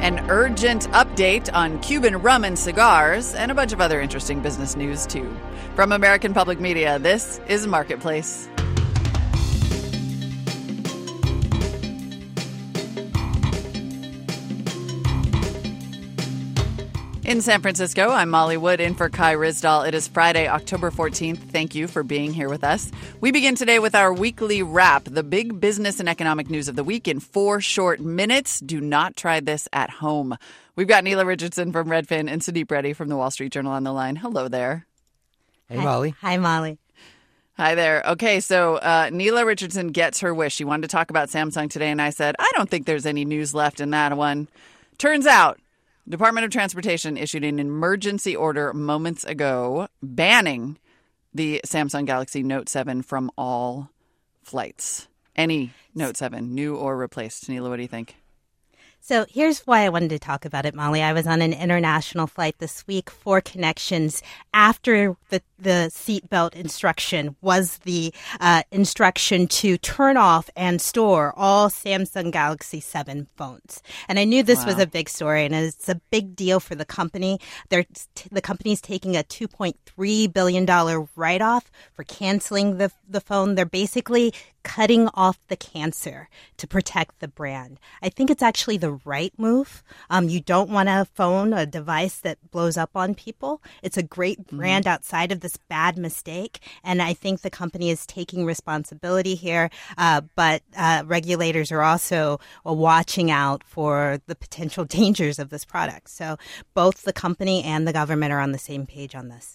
An urgent update on Cuban rum and cigars, and a bunch of other interesting business news, too. From American Public Media, this is Marketplace. In San Francisco, I'm Molly Wood in for Kai Ryssdal. It is Friday, October 14th. Thank you for being here with us. We begin today with our weekly wrap, the big business and economic news of the week in 4 short minutes. Do not try this at home. We've got Neela Richardson from Redfin and Sudeep Reddy from the Wall Street Journal on the line. Hello there. Hey, Molly. Hi, Molly. Hi there. Okay, so Neela Richardson gets her wish. She wanted to talk about Samsung today, and I said, I don't think there's any news left in that one. Turns out, Department of Transportation issued an emergency order moments ago banning the Samsung Galaxy Note 7 from all flights. Any Note 7, new or replaced. Neela, what do you think? So here's why I wanted to talk about it, Molly. I was on an international flight this week for connections after the seatbelt instruction was the instruction to turn off and store all Samsung Galaxy 7 phones. And I knew this was a big story, and it's a big deal for the company. The company's taking a $2.3 billion write-off for canceling the phone. They're basically cutting off the cancer to protect the brand. I think it's actually the right move. You don't want a device that blows up on people. It's a great brand outside of this bad mistake, and I think the company is taking responsibility here, but regulators are also watching out for the potential dangers of this product. So both the company and the government are on the same page on this.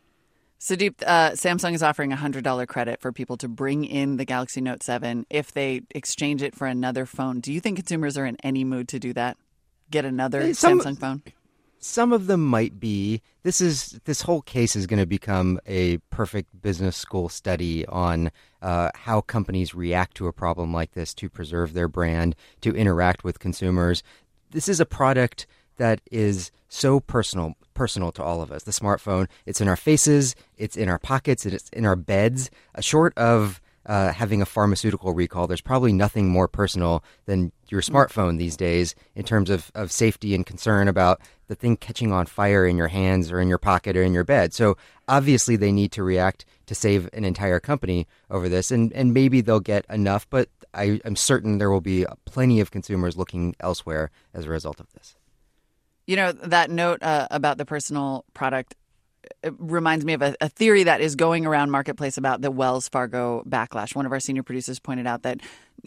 Sudeep, Samsung is offering a $100 credit for people to bring in the Galaxy Note 7 if they exchange it for another phone. Do you think consumers are in any mood to do that? Get another Samsung phone? Some of them might be. This whole case is going to become a perfect business school study on how companies react to a problem like this to preserve their brand, to interact with consumers. This is a product that is so personal to all of us. The smartphone, it's in our faces, it's in our pockets, it's in our beds. Short of having a pharmaceutical recall, there's probably nothing more personal than your smartphone these days in terms of safety and concern about the thing catching on fire in your hands or in your pocket or in your bed. So obviously they need to react to save an entire company over this, and maybe they'll get enough, but I'm certain there will be plenty of consumers looking elsewhere as a result of this. You know, that note about the personal product reminds me of a theory that is going around Marketplace about the Wells Fargo backlash. One of our senior producers pointed out that,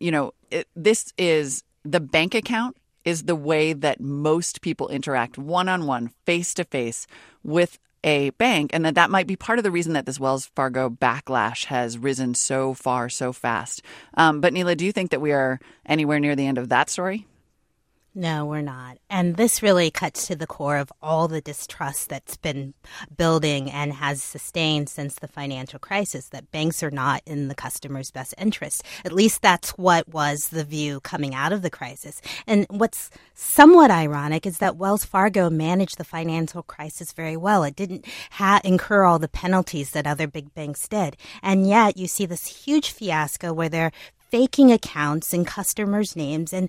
this is the bank account is the way that most people interact one-on-one, face-to-face with a bank, and that might be part of the reason that this Wells Fargo backlash has risen so far, so fast. But Neela, do you think that we are anywhere near the end of that story? No, we're not. And this really cuts to the core of all the distrust that's been building and has sustained since the financial crisis, that banks are not in the customer's best interest. At least that's what was the view coming out of the crisis. And what's somewhat ironic is that Wells Fargo managed the financial crisis very well. It didn't incur all the penalties that other big banks did. And yet you see this huge fiasco where they're faking accounts and customers' names and,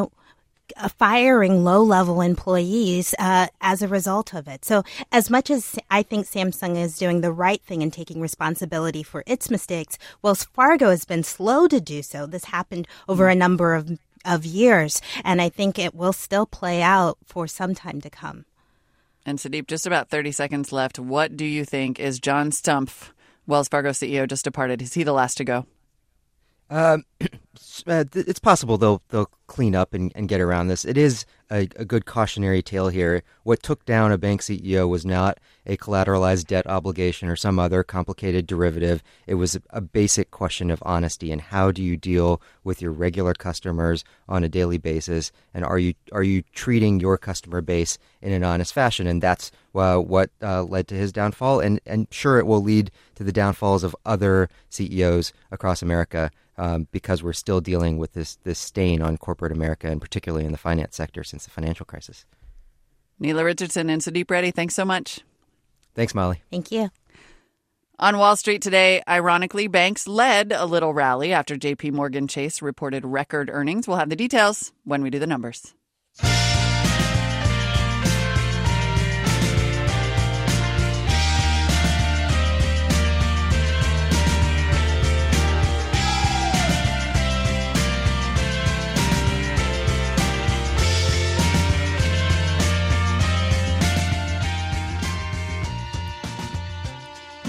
firing low-level employees as a result of it. So as much as I think Samsung is doing the right thing and taking responsibility for its mistakes, Wells Fargo has been slow to do so. This happened over a number of years, and I think it will still play out for some time to come. And Sudeep, just about 30 seconds left. What do you think? Is John Stumpf, Wells Fargo CEO, just departed? Is he the last to go? It's possible they'll clean up and get around this. It is a good cautionary tale here. What took down a bank CEO was not a collateralized debt obligation or some other complicated derivative. It was a basic question of honesty and how do you deal with your regular customers on a daily basis, and are you treating your customer base in an honest fashion? And that's what led to his downfall, and sure, it will lead to the downfalls of other CEOs across America. Because we're still dealing with this stain on corporate America, and particularly in the finance sector since the financial crisis. Neela Richardson and Sudeep Reddy, thanks so much. Thanks, Molly. Thank you. On Wall Street today, ironically, banks led a little rally after JP Morgan Chase reported record earnings. We'll have the details when we do the numbers.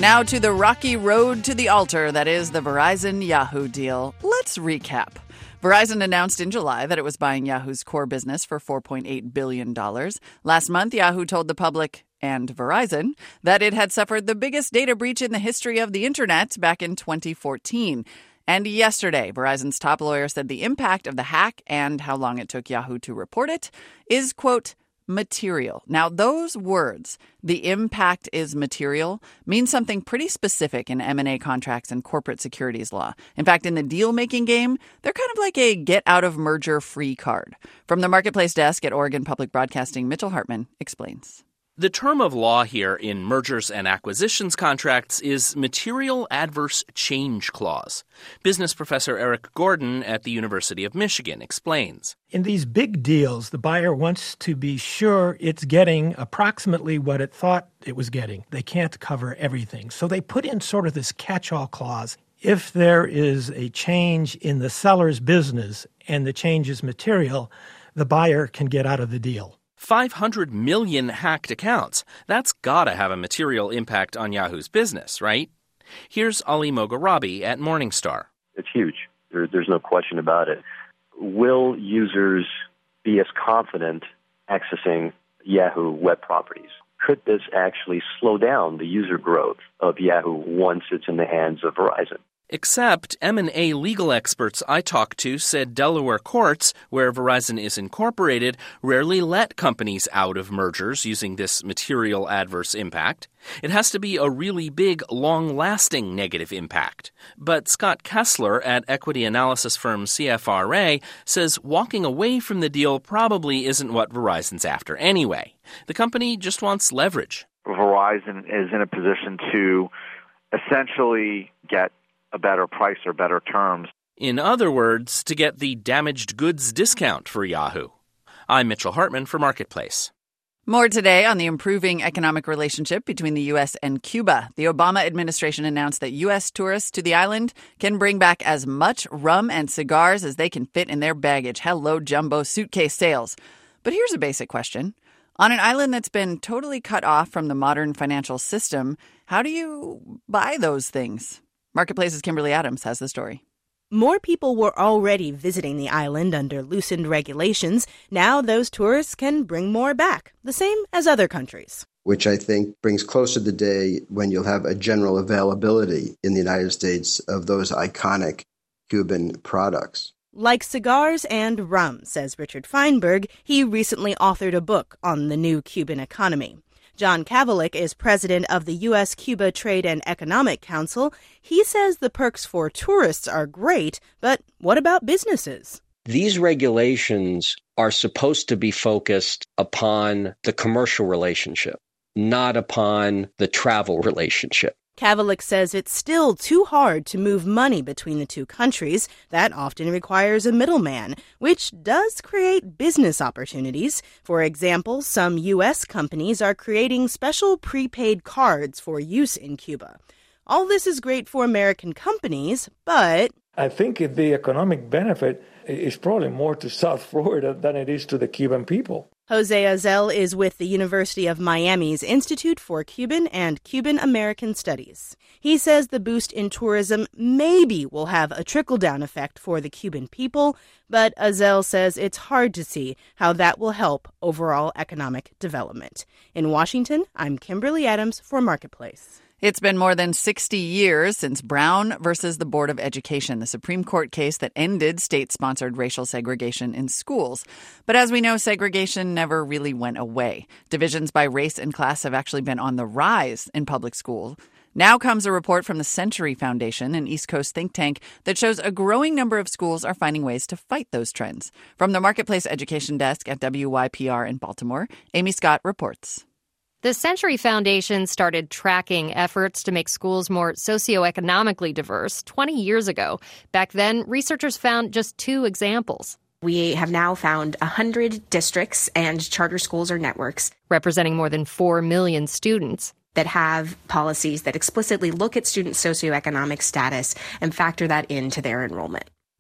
Now to the rocky road to the altar that is the Verizon-Yahoo deal. Let's recap. Verizon announced in July that it was buying Yahoo's core business for $4.8 billion. Last month, Yahoo told the public and Verizon that it had suffered the biggest data breach in the history of the internet back in 2014. And yesterday, Verizon's top lawyer said the impact of the hack and how long it took Yahoo to report it is, quote, material. Now, those words, the impact is material, mean something pretty specific in M&A contracts and corporate securities law. In fact, in the deal-making game, they're kind of like a get-out-of-merger-free card. From the Marketplace desk at Oregon Public Broadcasting, Mitchell Hartman explains. The term of law here in mergers and acquisitions contracts is Material Adverse Change Clause. Business professor Eric Gordon at the University of Michigan explains. In these big deals, the buyer wants to be sure it's getting approximately what it thought it was getting. They can't cover everything. So they put in sort of this catch-all clause. If there is a change in the seller's business and the change is material, the buyer can get out of the deal. 500 million hacked accounts. That's gotta have a material impact on Yahoo's business, right? Here's Ali Mogharabi at Morningstar. It's huge. There's no question about it. Will users be as confident accessing Yahoo web properties? Could this actually slow down the user growth of Yahoo once it's in the hands of Verizon? Except M&A legal experts I talked to said Delaware courts, where Verizon is incorporated, rarely let companies out of mergers using this material adverse impact. It has to be a really big, long-lasting negative impact. But Scott Kessler at equity analysis firm CFRA says walking away from the deal probably isn't what Verizon's after anyway. The company just wants leverage. Verizon is in a position to essentially get a better price or better terms. In other words, to get the damaged goods discount for Yahoo. I'm Mitchell Hartman for Marketplace. More today on the improving economic relationship between the U.S. and Cuba. The Obama administration announced that U.S. tourists to the island can bring back as much rum and cigars as they can fit in their baggage. Hello, jumbo suitcase sales. But here's a basic question. On an island that's been totally cut off from the modern financial system, how do you buy those things? Marketplace's Kimberly Adams has the story. More people were already visiting the island under loosened regulations. Now those tourists can bring more back, the same as other countries. Which I think brings closer the day when you'll have a general availability in the United States of those iconic Cuban products. Like cigars and rum, says Richard Feinberg. He recently authored a book on the new Cuban economy. John Kavalik is president of the U.S.-Cuba Trade and Economic Council. He says the perks for tourists are great, but what about businesses? These regulations are supposed to be focused upon the commercial relationship, not upon the travel relationship. Kavalik says it's still too hard to move money between the two countries. That often requires a middleman, which does create business opportunities. For example, some U.S. companies are creating special prepaid cards for use in Cuba. All this is great for American companies, but I think the economic benefit is probably more to South Florida than it is to the Cuban people. Jose Azel is with the University of Miami's Institute for Cuban and Cuban American Studies. He says the boost in tourism maybe will have a trickle-down effect for the Cuban people, but Azel says it's hard to see how that will help overall economic development. In Washington, I'm Kimberly Adams for Marketplace. It's been more than 60 years since Brown versus the Board of Education, the Supreme Court case that ended state-sponsored racial segregation in schools. But as we know, segregation never really went away. Divisions by race and class have actually been on the rise in public schools. Now comes a report from the Century Foundation, an East Coast think tank, that shows a growing number of schools are finding ways to fight those trends. From the Marketplace Education Desk at WYPR in Baltimore, Amy Scott reports. The Century Foundation started tracking efforts to make schools more socioeconomically diverse 20 years ago. Back then, researchers found just 2 examples. We have now found 100 districts and charter schools or networks representing more than 4 million students that have policies that explicitly look at student socioeconomic status and factor that into their enrollment.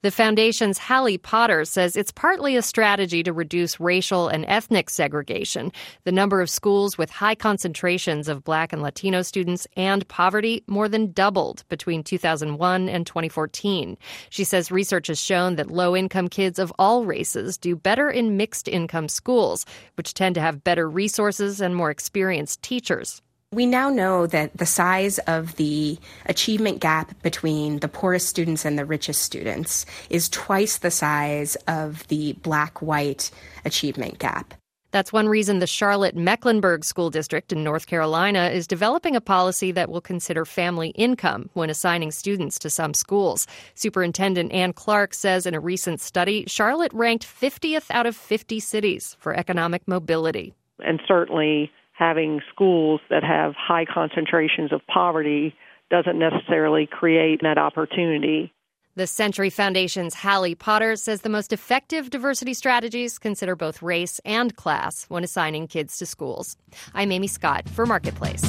The foundation's Hallie Potter says it's partly a strategy to reduce racial and ethnic segregation. The number of schools with high concentrations of Black and Latino students and poverty more than doubled between 2001 and 2014. She says research has shown that low-income kids of all races do better in mixed-income schools, which tend to have better resources and more experienced teachers. We now know that the size of the achievement gap between the poorest students and the richest students is twice the size of the Black-white achievement gap. That's one reason the Charlotte-Mecklenburg School District in North Carolina is developing a policy that will consider family income when assigning students to some schools. Superintendent Ann Clark says in a recent study, Charlotte ranked 50th out of 50 cities for economic mobility. And certainly having schools that have high concentrations of poverty doesn't necessarily create that opportunity. The Century Foundation's Hallie Potter says the most effective diversity strategies consider both race and class when assigning kids to schools. I'm Amy Scott for Marketplace.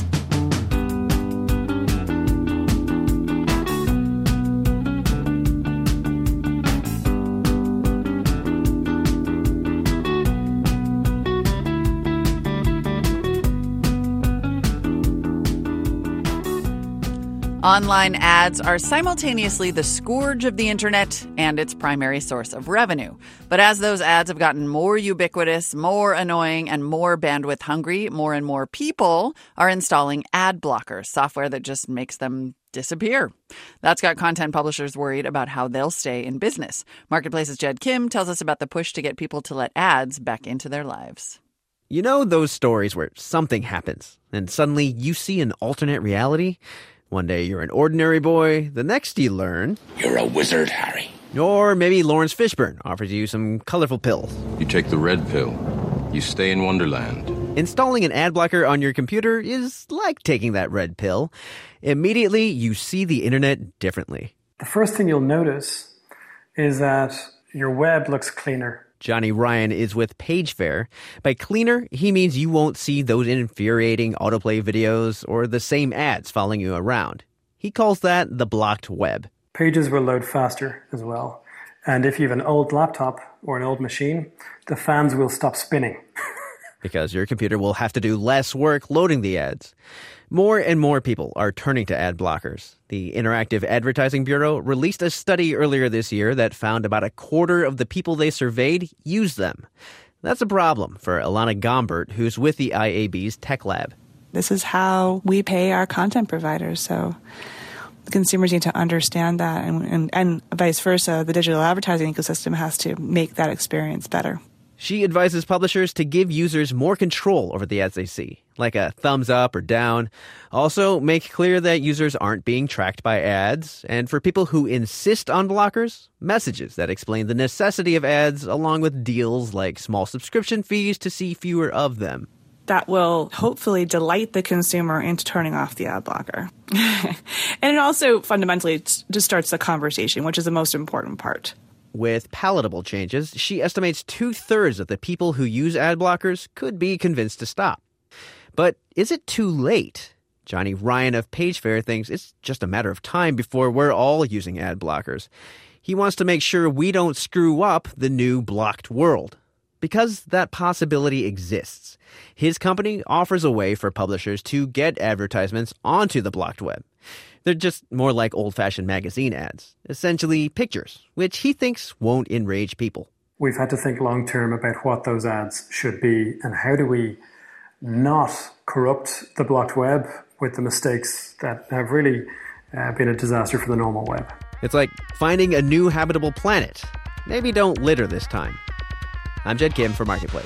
Online ads are simultaneously the scourge of the internet and its primary source of revenue. But as those ads have gotten more ubiquitous, more annoying, and more bandwidth hungry, more and more people are installing ad blockers, software that just makes them disappear. That's got content publishers worried about how they'll stay in business. Marketplace's Jed Kim tells us about the push to get people to let ads back into their lives. You know those stories where something happens and suddenly you see an alternate reality? One day you're an ordinary boy, the next you learn you're a wizard, Harry. Or maybe Lawrence Fishburne offers you some colorful pills. You take the red pill. You stay in Wonderland. Installing an ad blocker on your computer is like taking that red pill. Immediately, you see the internet differently. The first thing you'll notice is that your web looks cleaner. Johnny Ryan is with PageFair. By cleaner, he means you won't see those infuriating autoplay videos or the same ads following you around. He calls that the blocked web. Pages will load faster as well. And if you have an old laptop or an old machine, the fans will stop spinning. Because your computer will have to do less work loading the ads. More and more people are turning to ad blockers. The Interactive Advertising Bureau released a study earlier this year that found about a quarter of the people they surveyed use them. That's a problem for Alana Gombert, who's with the IAB's Tech Lab. This is how we pay our content providers, so consumers need to understand that, and vice versa. The digital advertising ecosystem has to make that experience better. She advises publishers to give users more control over the ads they see, like a thumbs up or down. Also, make clear that users aren't being tracked by ads. And for people who insist on blockers, messages that explain the necessity of ads, along with deals like small subscription fees to see fewer of them. That will hopefully delight the consumer into turning off the ad blocker. And it also fundamentally just starts the conversation, which is the most important part. With palatable changes, she estimates 2/3 of the people who use ad blockers could be convinced to stop. But is it too late? Johnny Ryan of PageFair thinks it's just a matter of time before we're all using ad blockers. He wants to make sure we don't screw up the new blocked world. Because that possibility exists. His company offers a way for publishers to get advertisements onto the blocked web. They're just more like old-fashioned magazine ads, essentially pictures, which he thinks won't enrage people. We've had to think long-term about what those ads should be and how do we not corrupt the blocked web with the mistakes that have really been a disaster for the normal web. It's like finding a new habitable planet. Maybe don't litter this time. I'm Jed Kim for Marketplace.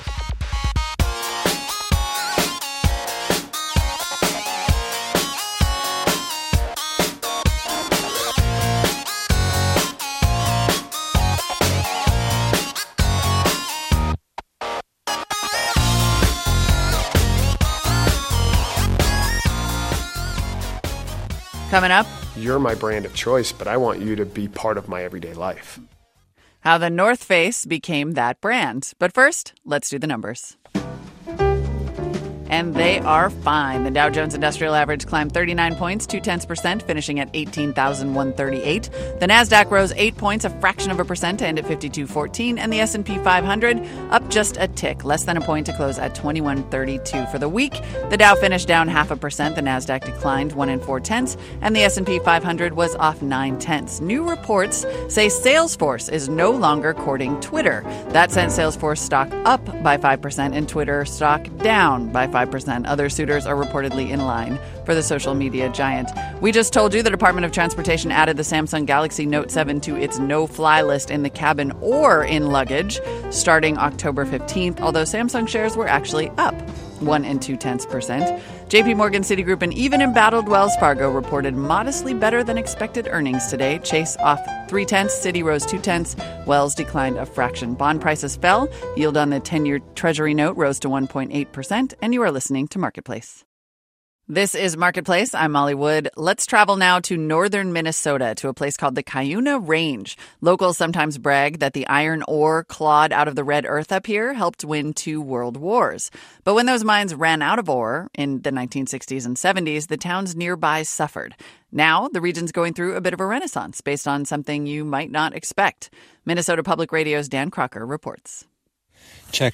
Coming up, you're my brand of choice, but I want you to be part of my everyday life. How the North Face became that brand. But first, let's do the numbers. and they are fine. The Dow Jones Industrial Average climbed 39 points, 0.2%, finishing at 18,138. The Nasdaq rose 8 points, a fraction of a percent, to end at 52.14, and the S&P 500 up just a tick, less than a point, to close at 2132. For the week, the Dow finished down 0.5%, the Nasdaq declined 1 4/10, and the S&P 500 was off 9/10. New reports say Salesforce is no longer courting Twitter. That sent Salesforce stock up by 5% and Twitter stock down by 5%. Other suitors are reportedly in line for the social media giant. We just told you the Department of Transportation added the Samsung Galaxy Note 7 to its no-fly list in the cabin or in luggage starting October 15th, although Samsung shares were actually up 1 2/10%. JP Morgan, Citigroup, and even embattled Wells Fargo reported modestly better than expected earnings today. Chase off 0.3, Citi rose 0.2, Wells declined a fraction. Bond prices fell. Yield on the 10-year Treasury note rose to 1.8%, and you are listening to Marketplace. This is Marketplace. I'm Molly Wood. Let's travel now to northern Minnesota to a place called the Cuyuna Range. Locals sometimes brag that the iron ore clawed out of the red earth up here helped win 2 world wars. But when those mines ran out of ore in the 1960s and 70s, the towns nearby suffered. Now, the region's going through a bit of a renaissance based on something you might not expect. Minnesota Public Radio's Dan Crocker reports. Check.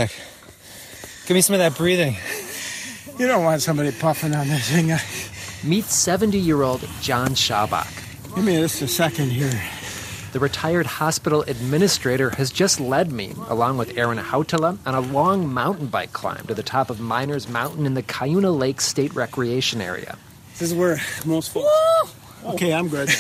Give me some of that breathing. You don't want somebody puffing on this thing. Meet 70-year-old John Schabach. Give me just a second here. The retired hospital administrator has just led me, along with Aaron Hautala, on a long mountain bike climb to the top of Miners Mountain in the Cuyuna Lake State Recreation Area. This is where most folks... Okay, I'm good.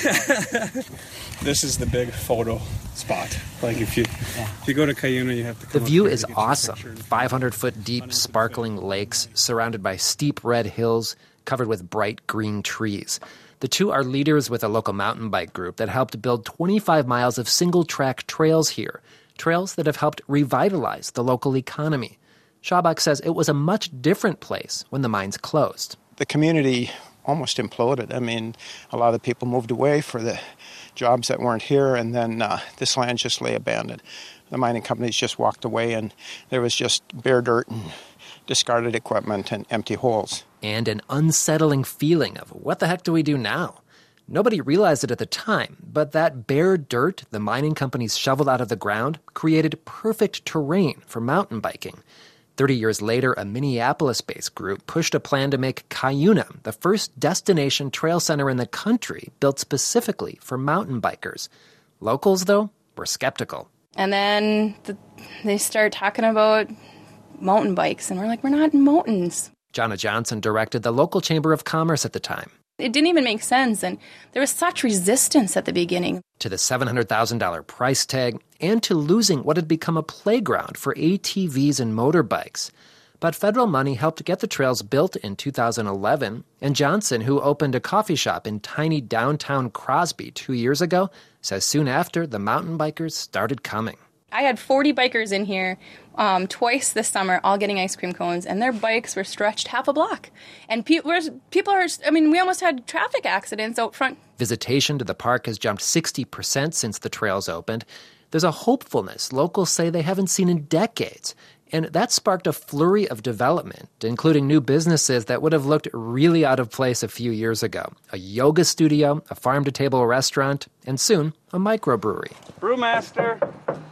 This is the big photo spot. Like if you go to Cuyuna, you have to come. The view is awesome. 500-foot deep, sparkling lakes surrounded by steep red hills covered with bright green trees. The two are leaders with a local mountain bike group that helped build 25 miles of single-track trails here, trails that have helped revitalize the local economy. Schabach says it was a much different place when the mines closed. The community almost imploded. I mean, a lot of the people moved away for the jobs that weren't here, and then this land just lay abandoned. The mining companies just walked away, and there was just bare dirt and discarded equipment and empty holes. And an unsettling feeling of, what the heck do we do now? Nobody realized it at the time, but that bare dirt the mining companies shoveled out of the ground created perfect terrain for mountain biking. 30 years later, a Minneapolis-based group pushed a plan to make Cuyuna the first destination trail center in the country built specifically for mountain bikers. Locals, though, were skeptical. And then they start talking about mountain bikes, and we're like, we're not in mountains. Jonna Johnson directed the local Chamber of Commerce at the time. It didn't even make sense, and there was such resistance at the beginning. To the $700,000 price tag, and to losing what had become a playground for ATVs and motorbikes. But federal money helped get the trails built in 2011, and Johnson, who opened a coffee shop in tiny downtown Crosby 2 years ago, says soon after the mountain bikers started coming. I had 40 bikers in here twice this summer, all getting ice cream cones, and their bikes were stretched half a block. And people are, we almost had traffic accidents out front. Visitation to the park has jumped 60% since the trails opened. There's a hopefulness locals say they haven't seen in decades. And that sparked a flurry of development, including new businesses that would have looked really out of place a few years ago. A yoga studio, a farm-to-table restaurant, and soon, a microbrewery. Brewmaster!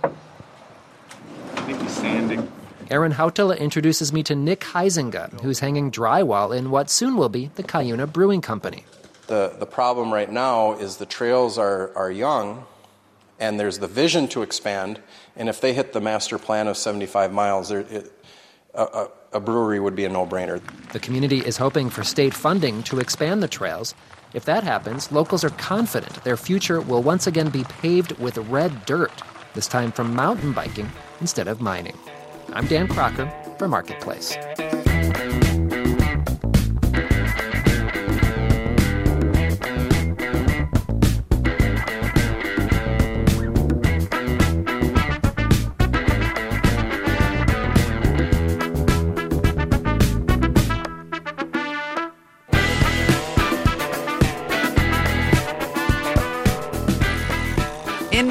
I think he's sanding. Aaron Hautala introduces me to Nick Huizinga, who's hanging drywall in what soon will be the Cuyuna Brewing Company. The problem right now is the trails are young, and there's the vision to expand, and if they hit the master plan of 75 miles, a brewery would be a no-brainer. The community is hoping for state funding to expand the trails. If that happens, locals are confident their future will once again be paved with red dirt, this time from mountain biking instead of mining. I'm Dan Crocker for Marketplace. In In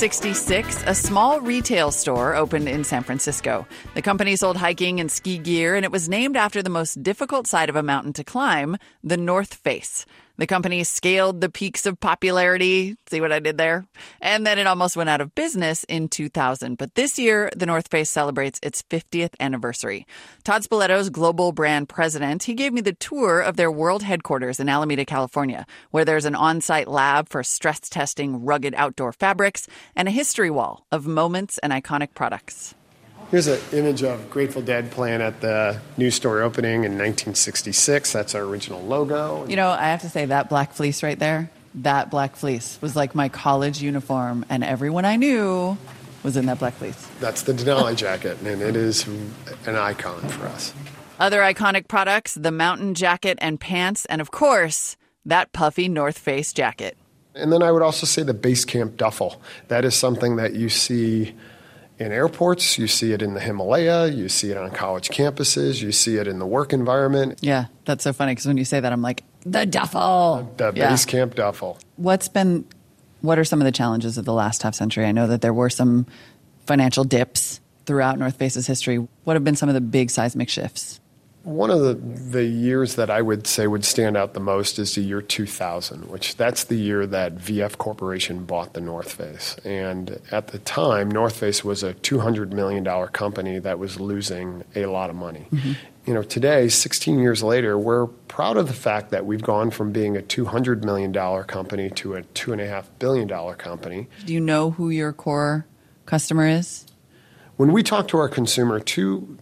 1966, a small retail store opened in San Francisco. The company sold hiking and ski gear, and it was named after the most difficult side of a mountain to climb, the North Face. The company scaled the peaks of popularity. See what I did there? And then it almost went out of business in 2000. But this year, the North Face celebrates its 50th anniversary. Todd Spoleto's global brand president, he gave me the tour of their world headquarters in Alameda, California, where there's an on-site lab for stress testing rugged outdoor fabrics and a history wall of moments and iconic products. Here's an image of Grateful Dead playing at the new store opening in 1966. That's our original logo. You know, I have to say that black fleece right there, that black fleece was like my college uniform, and everyone I knew was in that black fleece. That's the Denali jacket, and it is an icon for us. Other iconic products, the mountain jacket and pants, and of course, that puffy North Face jacket. And then I would also say the base camp duffel. That is something that you see in airports, you see it in the Himalaya, you see it on college campuses, you see it in the work environment. Yeah, that's so funny because when you say that, I'm like, the duffel. The base camp duffel. What are some of the challenges of the last half century? I know that there were some financial dips throughout North Face's history. What have been some of the big seismic shifts? One of the years that I would say would stand out the most is the year 2000, which that's the year that VF Corporation bought the North Face. And at the time, North Face was a $200 million company that was losing a lot of money. Mm-hmm. You know, today, 16 years later, we're proud of the fact that we've gone from being a $200 million company to a $2.5 billion company. Do you know who your core customer is? When we talk to our consumer, two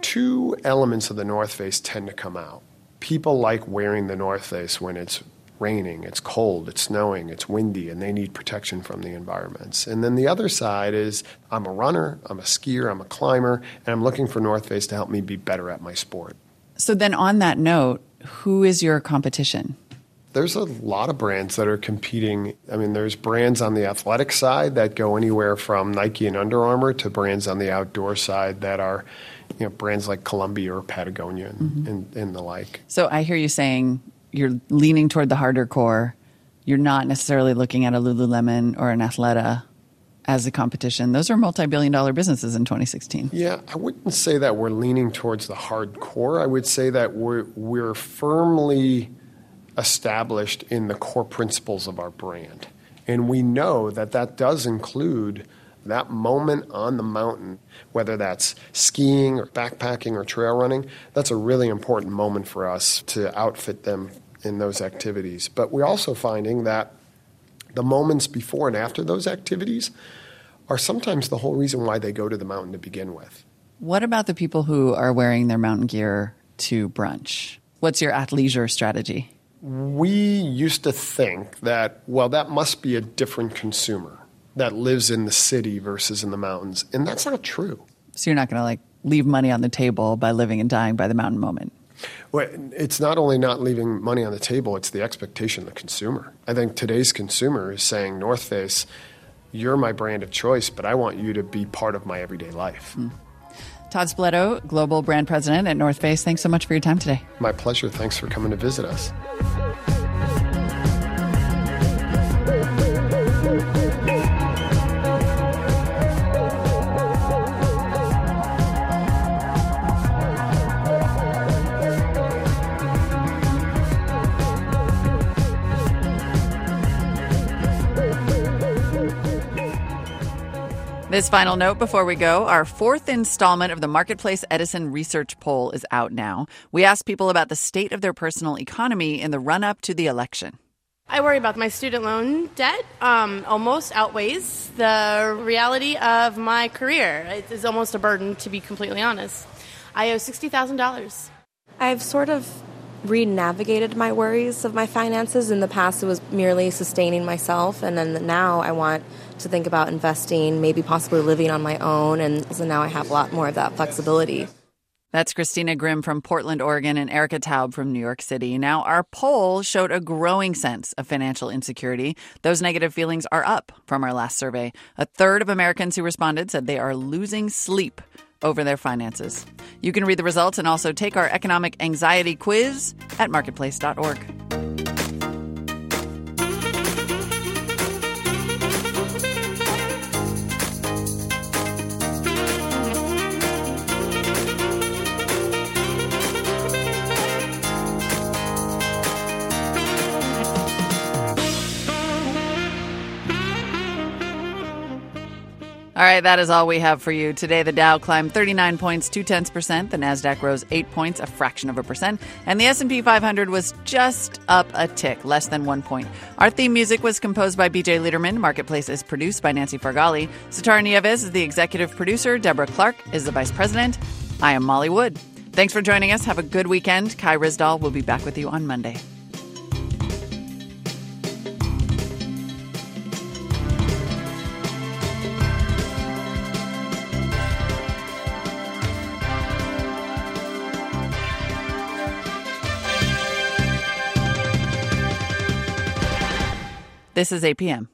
elements of the North Face tend to come out. People like wearing the North Face when it's raining, it's cold, it's snowing, it's windy, and they need protection from the environments. And then the other side is I'm a runner, I'm a skier, I'm a climber, and I'm looking for North Face to help me be better at my sport. So then on that note, who is your competition? There's a lot of brands that are competing. I mean, there's brands on the athletic side that go anywhere from Nike and Under Armour to brands on the outdoor side that are, you know, brands like Columbia or Patagonia and the like. So I hear you saying you're leaning toward the harder core. You're not necessarily looking at a Lululemon or an Athleta as a competition. Those are multi-billion-dollar businesses in 2016. Yeah, I wouldn't say that we're leaning towards the hardcore. I would say that we're firmly established in the core principles of our brand. And we know that that does include that moment on the mountain, whether that's skiing or backpacking or trail running. That's a really important moment for us to outfit them in those activities. But we're also finding that the moments before and after those activities are sometimes the whole reason why they go to the mountain to begin with. What about the people who are wearing their mountain gear to brunch? What's your athleisure strategy? We used to think that, well, that must be a different consumer that lives in the city versus in the mountains. And that's not true. So you're not going to leave money on the table by living and dying by the mountain moment. Well, it's not only not leaving money on the table, it's the expectation of the consumer. I think today's consumer is saying, North Face, you're my brand of choice, but I want you to be part of my everyday life. Todd Spoleto, Global Brand President at North Face. Thanks so much for your time today. My pleasure. Thanks for coming to visit us. This final note before we go, our fourth installment of the Marketplace Edison Research Poll is out now. We asked people about the state of their personal economy in the run-up to the election. I worry about my student loan debt. Almost outweighs the reality of my career. It is almost a burden, to be completely honest. I owe $60,000. I've sort of re-navigated my worries of my finances. In the past, it was merely sustaining myself, and then now I want to think about investing, maybe possibly living on my own, and so now I have a lot more of that flexibility. That's Christina Grimm from Portland, Oregon, and Erica Taub from New York City. Now, our poll showed a growing sense of financial insecurity. Those negative feelings are up from our last survey. A third of Americans who responded said they are losing sleep over their finances. You can read the results and also take our economic anxiety quiz at marketplace.org. All right, that is all we have for you. Today, the Dow climbed 39 points, 0.2%. The NASDAQ rose 8 points, a fraction of a percent. And the S&P 500 was just up a tick, less than 1 point. Our theme music was composed by BJ Liederman. Marketplace is produced by Nancy Fargali. Satara Nieves is the executive producer. Deborah Clark is the vice president. I am Molly Wood. Thanks for joining us. Have a good weekend. Kai Ryssdal will be back with you on Monday. This is APM.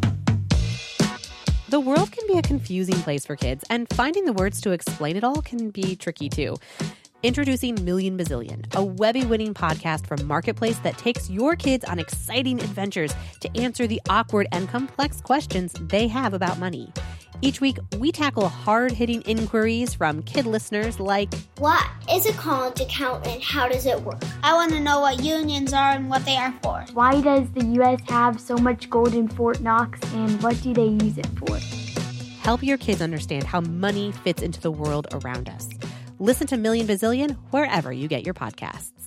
The world can be a confusing place for kids, and finding the words to explain it all can be tricky too. Introducing Million Bazillion, a Webby-winning podcast from Marketplace that takes your kids on exciting adventures to answer the awkward and complex questions they have about money. Each week, we tackle hard-hitting inquiries from kid listeners like, what is a college account and how does it work? I want to know what unions are and what they are for. Why does the U.S. have so much gold in Fort Knox and what do they use it for? Help your kids understand how money fits into the world around us. Listen to Million Bazillion wherever you get your podcasts.